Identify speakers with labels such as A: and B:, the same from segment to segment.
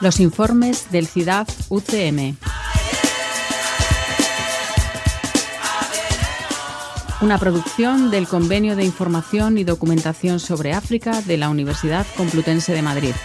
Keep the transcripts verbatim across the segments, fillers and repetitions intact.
A: Los informes del C I D A F U C M. Una producción del Convenio de Información y Documentación sobre África de la Universidad Complutense de Madrid.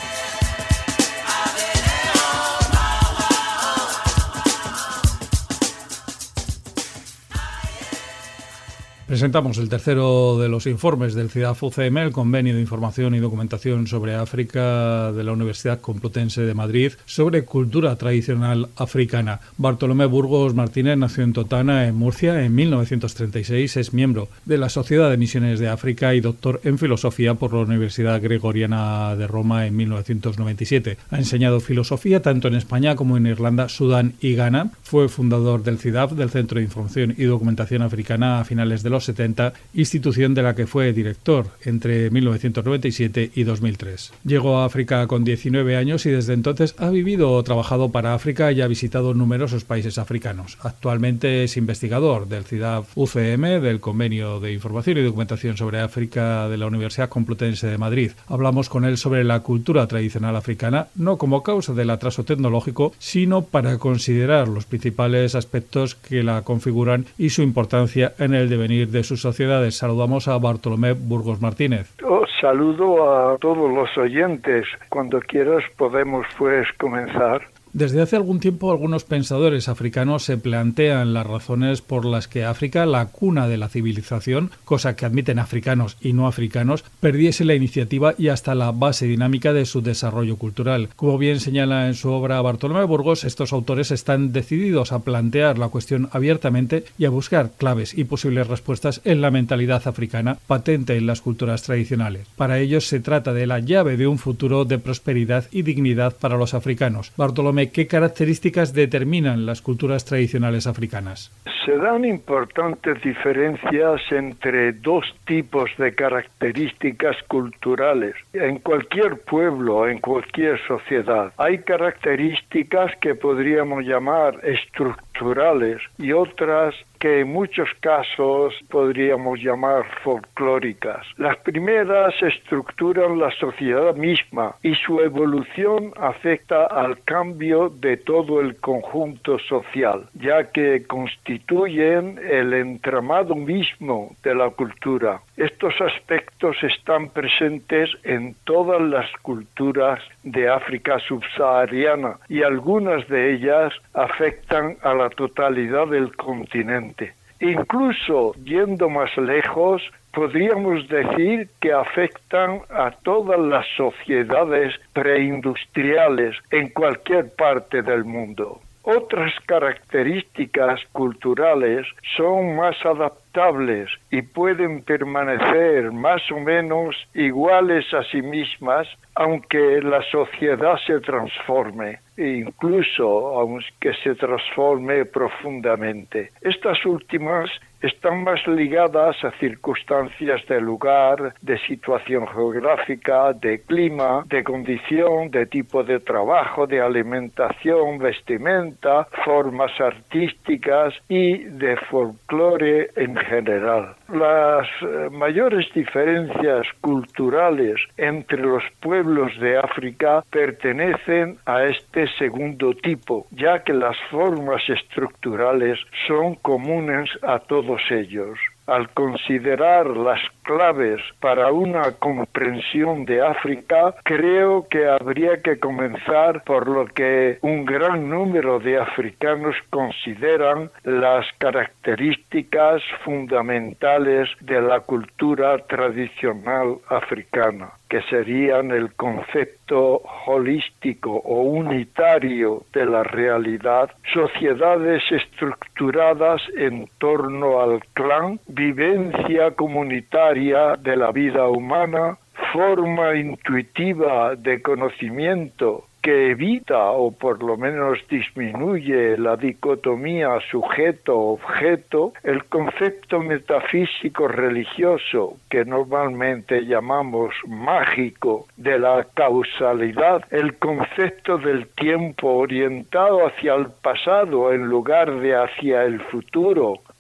B: Presentamos el tercero de los informes del C I D A F U C M, el Convenio de Información y Documentación sobre África de la Universidad Complutense de Madrid, sobre cultura tradicional africana. Bartolomé Burgos Martínez nació en Totana, en Murcia, en mil novecientos treinta y seis. Es miembro de la Sociedad de Misiones de África y doctor en Filosofía por la Universidad Gregoriana de Roma en mil novecientos noventa y siete. Ha enseñado filosofía tanto en España como en Irlanda, Sudán y Ghana. Fue fundador del C I D A F, del Centro de Información y Documentación Africana, a finales de los setenta, institución de la que fue director entre mil novecientos noventa y siete y dos mil tres. Llegó a África con diecinueve años y desde entonces ha vivido o trabajado para África y ha visitado numerosos países africanos. Actualmente es investigador del C I D A F U C M, del Convenio de Información y Documentación sobre África de la Universidad Complutense de Madrid. Hablamos con él sobre la cultura tradicional africana, no como causa del atraso tecnológico, sino para considerar los principales aspectos que la configuran y su importancia en el devenir de sus sociedades. Saludamos a Bartolomé Burgos Martínez.
C: Oh, saludo a todos los oyentes. Cuando quieras podemos pues comenzar.
B: Desde hace algún tiempo algunos pensadores africanos se plantean las razones por las que África, la cuna de la civilización, cosa que admiten africanos y no africanos, perdiese la iniciativa y hasta la base dinámica de su desarrollo cultural. Como bien señala en su obra Bartolomé Burgos, estos autores están decididos a plantear la cuestión abiertamente y a buscar claves y posibles respuestas en la mentalidad africana patente en las culturas tradicionales. Para ellos se trata de la llave de un futuro de prosperidad y dignidad para los africanos. Bartolomé, ¿qué características determinan las culturas tradicionales africanas?
C: Se dan importantes diferencias entre dos tipos de características culturales. En cualquier pueblo, en cualquier sociedad, hay características que podríamos llamar estructurales y otras que en muchos casos podríamos llamar folclóricas. Las primeras estructuran la sociedad misma y su evolución afecta al cambio de todo el conjunto social, ya que constituyen el entramado mismo de la cultura. Estos aspectos están presentes en todas las culturas de África subsahariana y algunas de ellas afectan a la totalidad del continente. Incluso, yendo más lejos, podríamos decir que afectan a todas las sociedades preindustriales en cualquier parte del mundo. Otras características culturales son más adaptables y pueden permanecer más o menos iguales a sí mismas, aunque la sociedad se transforme, e incluso aunque se transforme profundamente. Estas últimas están más ligadas a circunstancias de lugar, de situación geográfica, de clima, de condición, de tipo de trabajo, de alimentación, vestimenta, formas artísticas y de folclore en general. Las eh, mayores diferencias culturales entre los pueblos de África pertenecen a este segundo tipo, ya que las formas estructurales son comunes a todos ellos. Al considerar las claves para una comprensión de África, creo que habría que comenzar por lo que un gran número de africanos consideran las características fundamentales de la cultura tradicional africana, que serían el concepto holístico o unitario de la realidad, sociedades estructuradas en torno al clan, vivencia comunitaria de la vida humana, forma intuitiva de conocimiento que evita o por lo menos disminuye la dicotomía sujeto-objeto, el concepto metafísico religioso que normalmente llamamos mágico de la causalidad, el concepto del tiempo orientado hacia el pasado en lugar de hacia el futuro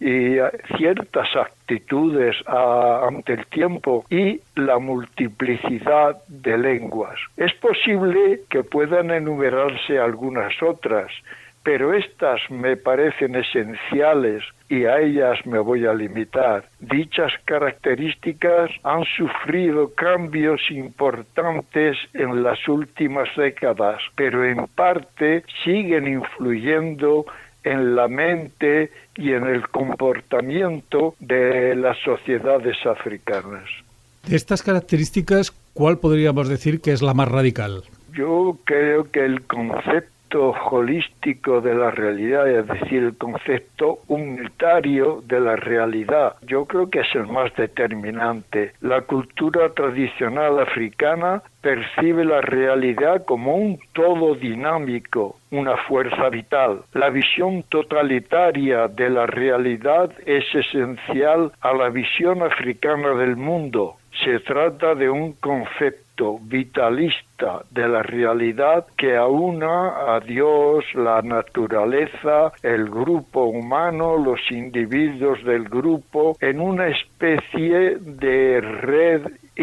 C: y ciertas actitudes a, ante el tiempo y la multiplicidad de lenguas. Es posible que puedan enumerarse algunas otras, pero estas me parecen esenciales y a ellas me voy a limitar. Dichas características han sufrido cambios importantes en las últimas décadas, pero en parte siguen influyendo en la mente y en el comportamiento de las sociedades africanas.
B: De estas características, ¿cuál podríamos decir que es la más radical?
C: Yo creo que el concepto holístico de la realidad, es decir, el concepto unitario de la realidad, yo creo que es el más determinante. La cultura tradicional africana percibe la realidad como un todo dinámico, una fuerza vital. La visión totalitaria de la realidad es esencial a la visión africana del mundo. Se trata de un concepto vitalista de la realidad que aúna a Dios, la naturaleza, el grupo humano, los individuos del grupo, en una especie de red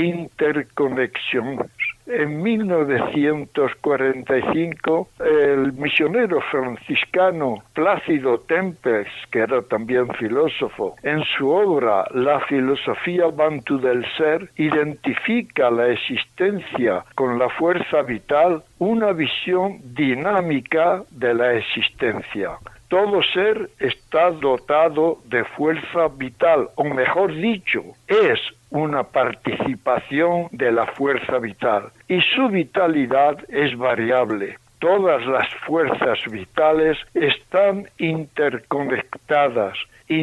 C: interconexión. En mil novecientos cuarenta y cinco, el misionero franciscano Plácido Tempels, que era también filósofo, en su obra La filosofía bantu del ser, identifica la existencia con la fuerza vital, una visión dinámica de la existencia. Todo ser está dotado de fuerza vital, o mejor dicho, es una participación de la fuerza vital, y su vitalidad es variable. Todas las fuerzas vitales están interconectadas,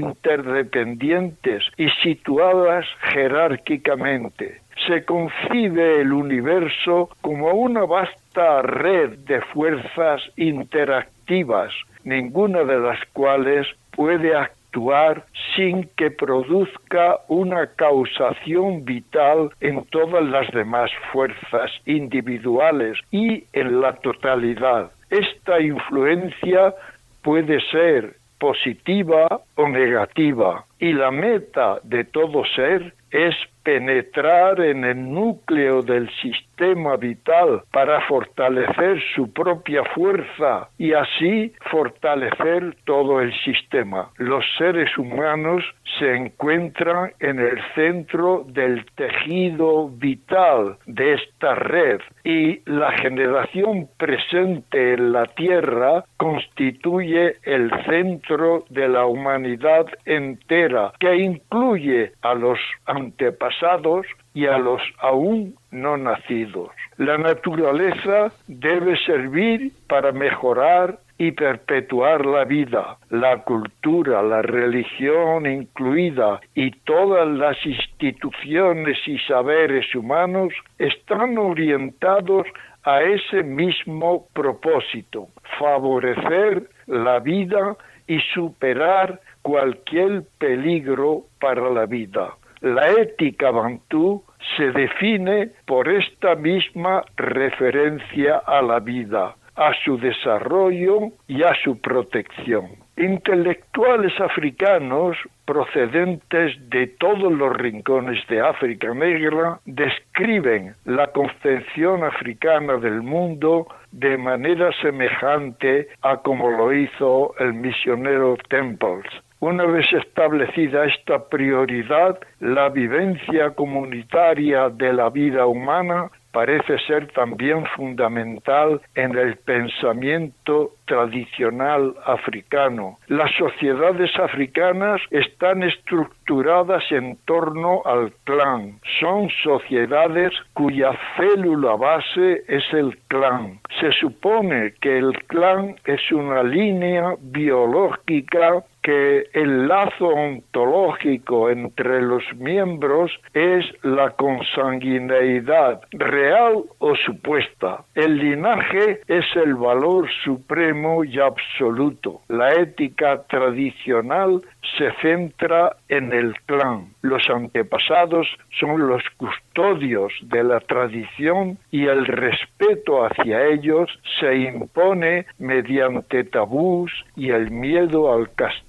C: interdependientes y situadas jerárquicamente. Se concibe el universo como una vasta red de fuerzas interactivas, ninguna de las cuales puede actuar sin que produzca una causación vital en todas las demás fuerzas individuales y en la totalidad. Esta influencia puede ser positiva o negativa, y la meta de todo ser es penetrar en el núcleo del sistema vital para fortalecer su propia fuerza y así fortalecer todo el sistema. Los seres humanos se encuentran en el centro del tejido vital de esta red y la generación presente en la Tierra constituye el centro de la humanidad entera, que incluye a los antepasados y a los aún no nacidos. La naturaleza debe servir para mejorar y perpetuar la vida. La cultura, la religión incluida y todas las instituciones y saberes humanos están orientados a ese mismo propósito: favorecer la vida y superar cualquier peligro para la vida. La ética bantú se define por esta misma referencia a la vida, a su desarrollo y a su protección. Intelectuales africanos procedentes de todos los rincones de África Negra describen la concepción africana del mundo de manera semejante a como lo hizo el misionero Tempels. Una vez establecida esta prioridad, la vivencia comunitaria de la vida humana parece ser también fundamental en el pensamiento tradicional africano. Las sociedades africanas están estructuradas en torno al clan. Son sociedades cuya célula base es el clan. Se supone que el clan es una línea biológica que el lazo ontológico entre los miembros es la consanguineidad, real o supuesta. El linaje es el valor supremo y absoluto. La ética tradicional se centra en el clan. Los antepasados son los custodios de la tradición y el respeto hacia ellos se impone mediante tabús y el miedo al castigo.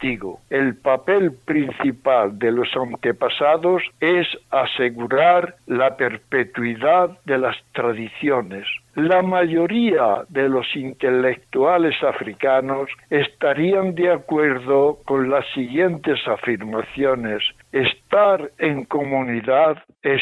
C: contigo. El papel principal de los antepasados es asegurar la perpetuidad de las tradiciones. La mayoría de los intelectuales africanos estarían de acuerdo con las siguientes afirmaciones. Estar en comunidad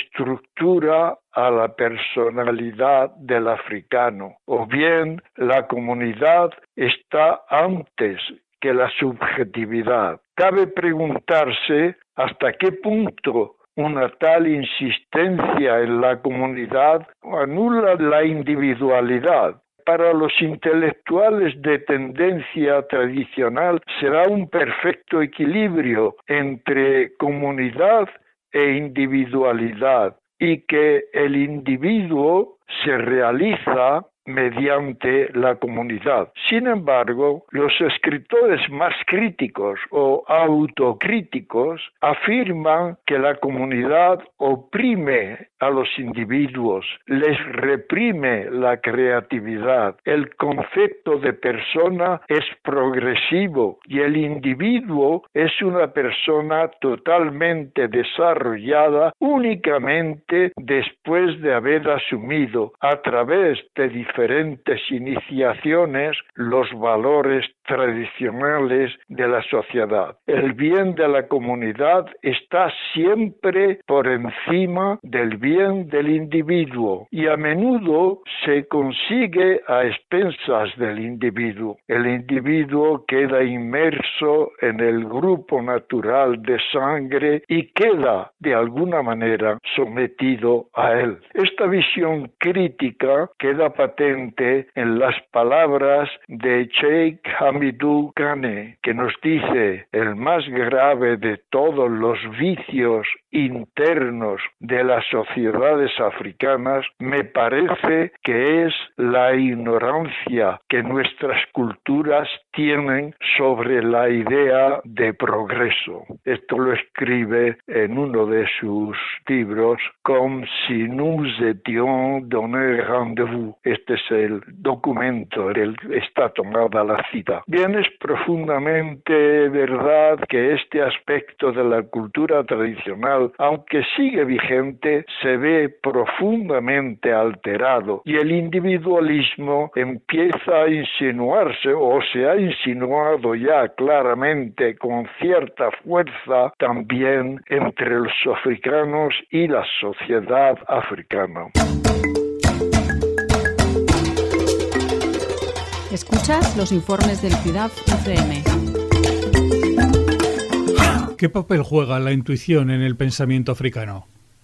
C: estructura a la personalidad del africano, o bien la comunidad está antes que la subjetividad. Cabe preguntarse hasta qué punto una tal insistencia en la comunidad anula la individualidad. Para los intelectuales de tendencia tradicional será un perfecto equilibrio entre comunidad e individualidad, y que el individuo se realiza mediante la comunidad. Sin embargo, los escritores más críticos o autocríticos afirman que la comunidad oprime a los individuos, les reprime la creatividad. El concepto de persona es progresivo y el individuo es una persona totalmente desarrollada únicamente después de haber asumido a través de diferentes diferentes iniciaciones los valores tradicionales de la sociedad. El bien de la comunidad está siempre por encima del bien del individuo y a menudo se consigue a expensas del individuo. El individuo queda inmerso en el grupo natural de sangre y queda de alguna manera sometido a él. Esta visión crítica queda patente en las palabras de Sheikh Hamidou Kane, que nos dice: el más grave de todos los vicios internos de las sociedades africanas me parece que es la ignorancia que nuestras culturas tienen sobre la idea de progreso. Esto lo escribe en uno de sus libros, Comme si nous étions donné rendez-vous. Este es el documento del que está tomada la cita. Bien, es profundamente verdad que este aspecto de la cultura tradicional, aunque sigue vigente, se ve profundamente alterado y el individualismo empieza a insinuarse, o se ha insinuado ya claramente con cierta fuerza también entre los africanos y la sociedad africana.
A: Escuchas los informes del C I D A F U C M.
B: ¿Qué papel juega la intuición en el pensamiento africano?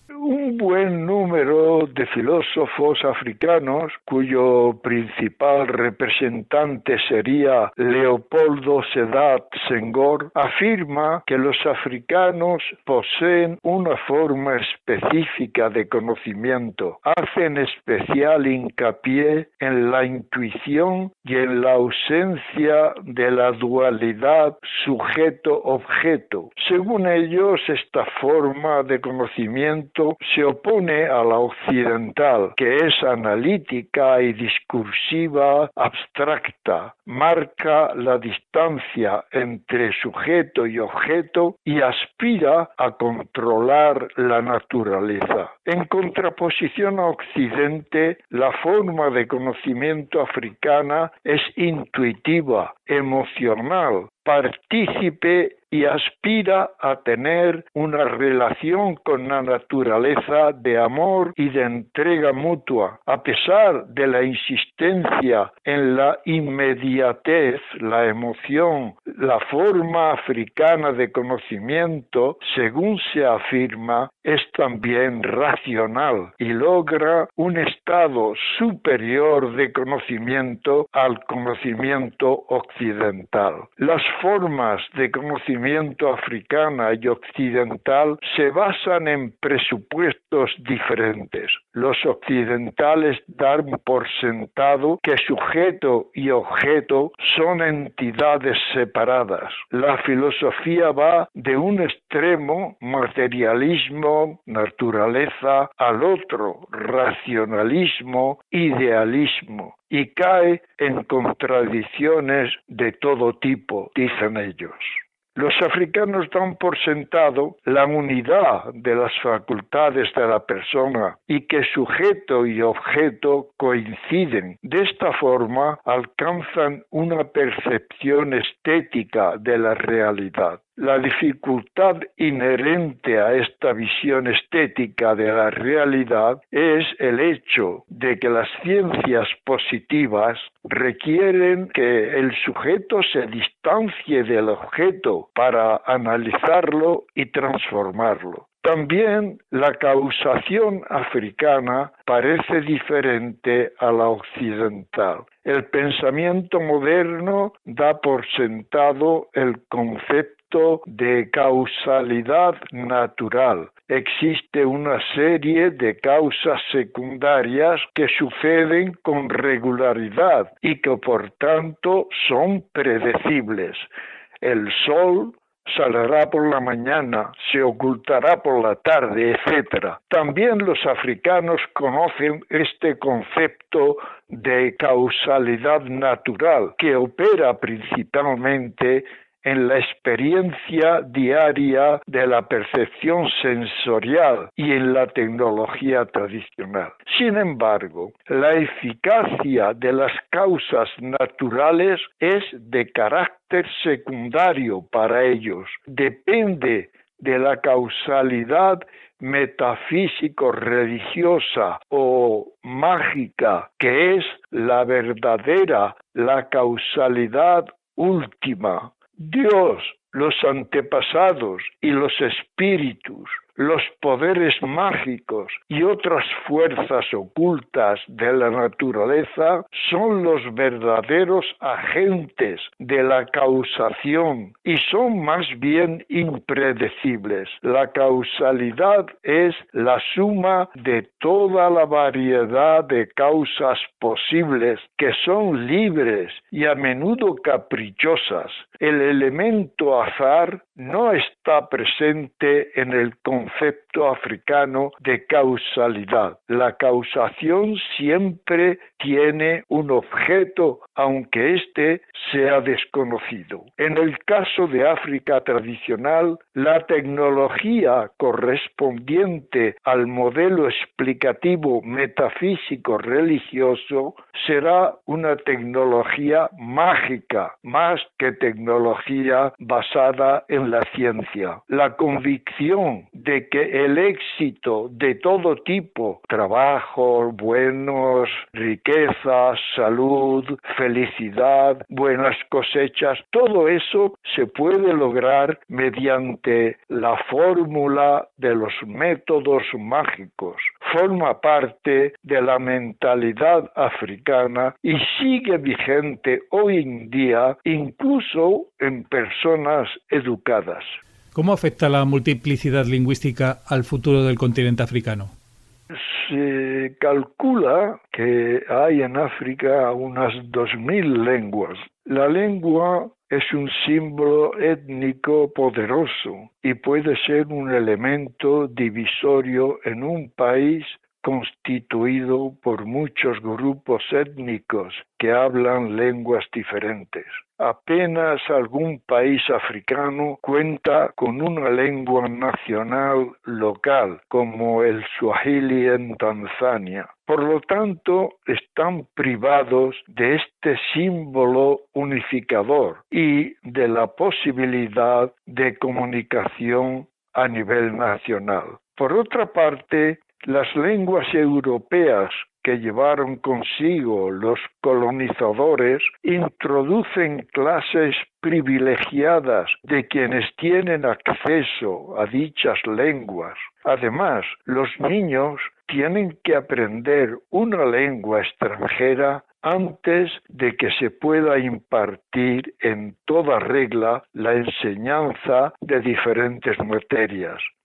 C: Un buen número de filósofos africanos, cuyo principal representante sería Leopoldo Sédar Senghor, afirma que los africanos poseen una forma específica de conocimiento. Hacen especial hincapié en la intuición y en la ausencia de la dualidad sujeto-objeto. Según ellos, esta forma de conocimiento se opone a la occidental, que es analítica y discursiva abstracta, marca la distancia entre sujeto y objeto y aspira a controlar la naturaleza. En contraposición a Occidente, la forma de conocimiento africana es intuitiva, emocional, partícipe y aspira a tener una relación con la naturaleza de amor y de entrega mutua. A pesar de la insistencia en la inmediatez, la emoción, la forma africana de conocimiento, según se afirma, es también racional y logra un estado superior de conocimiento al conocimiento occidental. Las formas de conocimiento africana y occidental se basan en presupuestos diferentes. Los occidentales dan por sentado que sujeto y objeto son entidades separadas. La filosofía va de un extremo, materialismo, naturaleza, al otro, racionalismo, idealismo, y cae en contradicciones de todo tipo, dicen ellos. Los africanos dan por sentado la unidad de las facultades de la persona y que sujeto y objeto coinciden. De esta forma alcanzan una percepción estética de la realidad. La dificultad inherente a esta visión estética de la realidad es el hecho de que las ciencias positivas requieren que el sujeto se distancie del objeto para analizarlo y transformarlo. También la causación africana parece diferente a la occidental. El pensamiento moderno da por sentado el concepto de causalidad natural. Existe una serie de causas secundarias que suceden con regularidad y que por tanto son predecibles. El sol saldrá por la mañana, se ocultará por la tarde, etcétera. También los africanos conocen este concepto de causalidad natural, que opera principalmente en la experiencia diaria de la percepción sensorial y en la tecnología tradicional. Sin embargo, la eficacia de las causas naturales es de carácter secundario para ellos. Depende de la causalidad metafísico-religiosa o mágica, que es la verdadera, la causalidad última. Dios, los antepasados y los espíritus, los poderes mágicos y otras fuerzas ocultas de la naturaleza son los verdaderos agentes de la causación y son más bien impredecibles. La causalidad es la suma de toda la variedad de causas posibles que son libres y a menudo caprichosas. El elemento azar no está presente en el concepto africano de causalidad. La causación siempre tiene un objeto, aunque éste sea desconocido. En el caso de África tradicional, la tecnología correspondiente al modelo explicativo metafísico religioso será una tecnología mágica, más que tecnología basada en la ciencia. La convicción de que el éxito de todo tipo, trabajo, buenos, riqueza, salud, felicidad, buenas cosechas, todo eso se puede lograr mediante la fórmula de los métodos mágicos. Forma parte de la mentalidad africana y sigue vigente hoy en día, incluso en personas educadas.
B: ¿Cómo afecta la multiplicidad lingüística al futuro del continente africano?
C: Se calcula que hay en África unas dos mil lenguas. La lengua es un símbolo étnico poderoso y puede ser un elemento divisorio en un país constituido por muchos grupos étnicos que hablan lenguas diferentes. Apenas algún país africano cuenta con una lengua nacional local, como el Swahili en Tanzania. Por lo tanto, están privados de este símbolo unificador y de la posibilidad de comunicación a nivel nacional. Por otra parte, las lenguas europeas que llevaron consigo los colonizadores introducen clases privilegiadas de quienes tienen acceso a dichas lenguas. Además, los niños tienen que aprender una lengua extranjera antes de que se pueda impartir en toda regla la enseñanza de diferentes materias.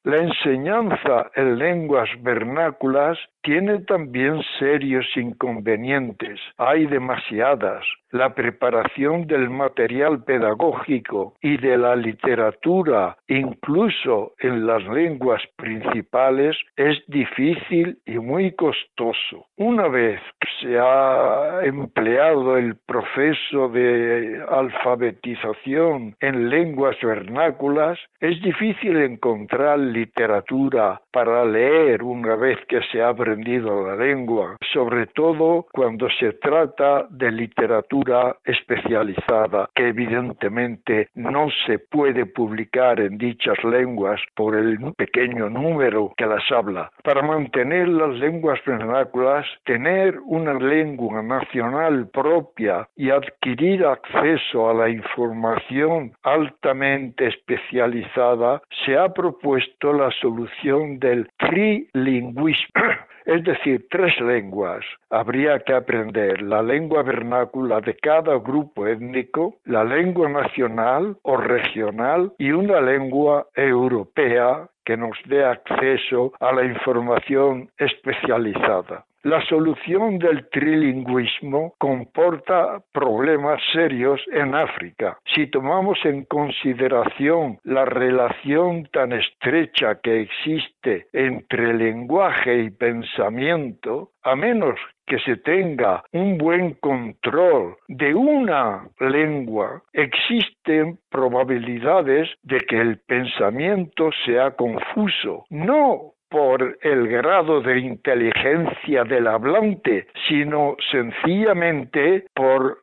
C: La enseñanza en lenguas vernáculas tiene también serios inconvenientes. Hay demasiadas. La preparación del material pedagógico y de la literatura, incluso en las lenguas principales, es difícil y muy costoso. Una vez que se ha empleado el proceso de alfabetización en lenguas vernáculas, es difícil encontrar literatura para leer una vez que se ha aprendido la lengua, sobre todo cuando se trata de literatura especializada, que evidentemente no se puede publicar en dichas lenguas por el pequeño número que las habla. Para mantener las lenguas vernáculas, tener una lengua nacional propia y adquirir acceso a la información altamente especializada, se ha propuesto la solución del trilingüismo. Es decir, tres lenguas. Habría que aprender la lengua vernácula de cada grupo étnico, la lengua nacional o regional y una lengua europea que nos dé acceso a la información especializada. La solución del trilingüismo comporta problemas serios en África. Si tomamos en consideración la relación tan estrecha que existe entre lenguaje y pensamiento, a menos que se tenga un buen control de una lengua, existen probabilidades de que el pensamiento sea confuso. No por el grado de inteligencia del hablante, sino sencillamente por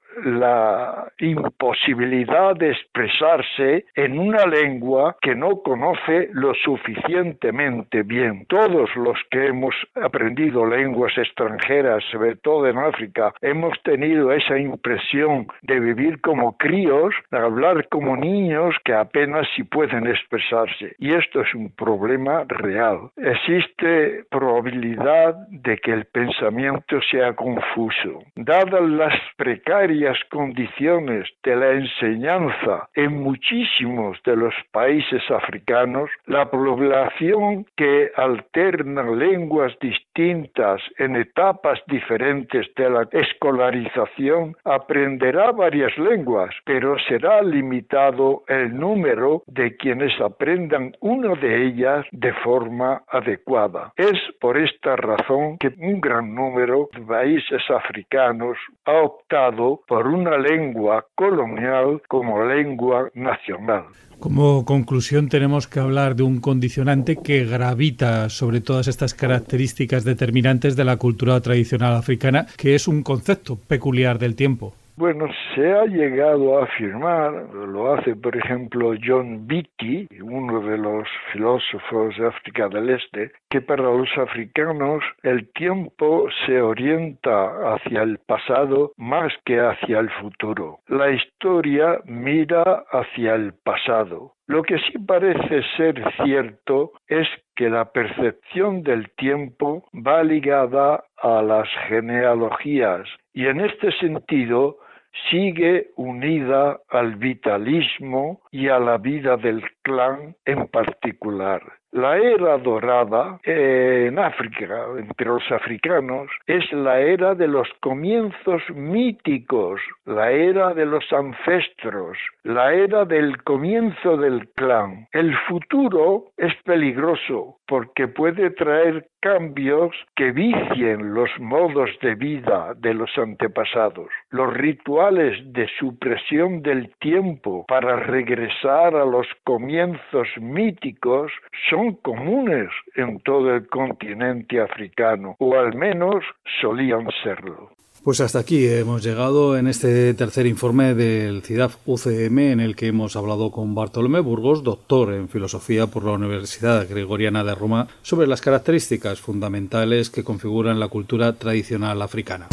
C: la imposibilidad de expresarse en una lengua que no conoce lo suficientemente bien. Todos los que hemos aprendido lenguas extranjeras, sobre todo en África, hemos tenido esa impresión de vivir como críos, de hablar como niños que apenas si pueden expresarse. Y esto es un problema real. Existe probabilidad de que el pensamiento sea confuso. Dadas las precarias condiciones de la enseñanza en muchísimos de los países africanos, la población que alterna lenguas distintas en etapas diferentes de la escolarización aprenderá varias lenguas, pero será limitado el número de quienes aprendan una de ellas de forma adecuada. Es por esta razón que un gran número de países africanos ha optado por por una lengua colonial como lengua nacional.
B: Como conclusión, tenemos que hablar de un condicionante que gravita sobre todas estas características determinantes de la cultura tradicional africana, que es un concepto peculiar del tiempo.
C: Bueno, se ha llegado a afirmar, lo hace por ejemplo John Beattie, uno de los filósofos de África del Este, que para los africanos el tiempo se orienta hacia el pasado más que hacia el futuro. La historia mira hacia el pasado. Lo que sí parece ser cierto es que la percepción del tiempo va ligada a las genealogías y en este sentido sigue unida al vitalismo y a la vida del clan en particular. La era dorada en África, entre los africanos, es la era de los comienzos míticos, la era de los ancestros, la era del comienzo del clan. El futuro es peligroso porque puede traer cambios que vicien los modos de vida de los antepasados. Los rituales de supresión del tiempo para regresar a los comienzos míticos son comunes en todo el continente africano, o al menos solían serlo.
B: Pues hasta aquí hemos llegado en este tercer informe del CIDAF U C M, en el que hemos hablado con Bartolomé Burgos, doctor en filosofía por la Universidad Gregoriana de Roma, sobre las características fundamentales que configuran la cultura tradicional africana.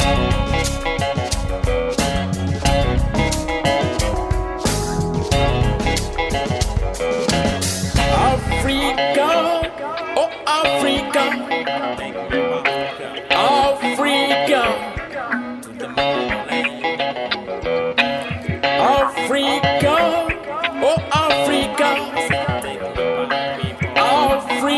D: Africa, oh Africa, Africa.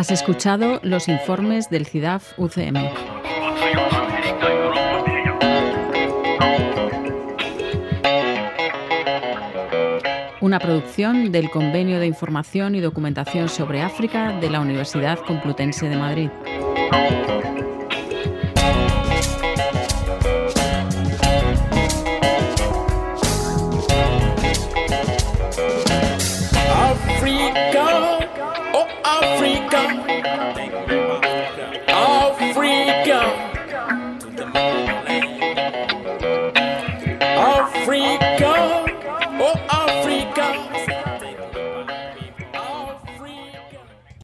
A: Has escuchado los informes del C I D A F U C M. Una producción del Convenio de Información y Documentación sobre África de la Universidad Complutense de Madrid.
D: Africa.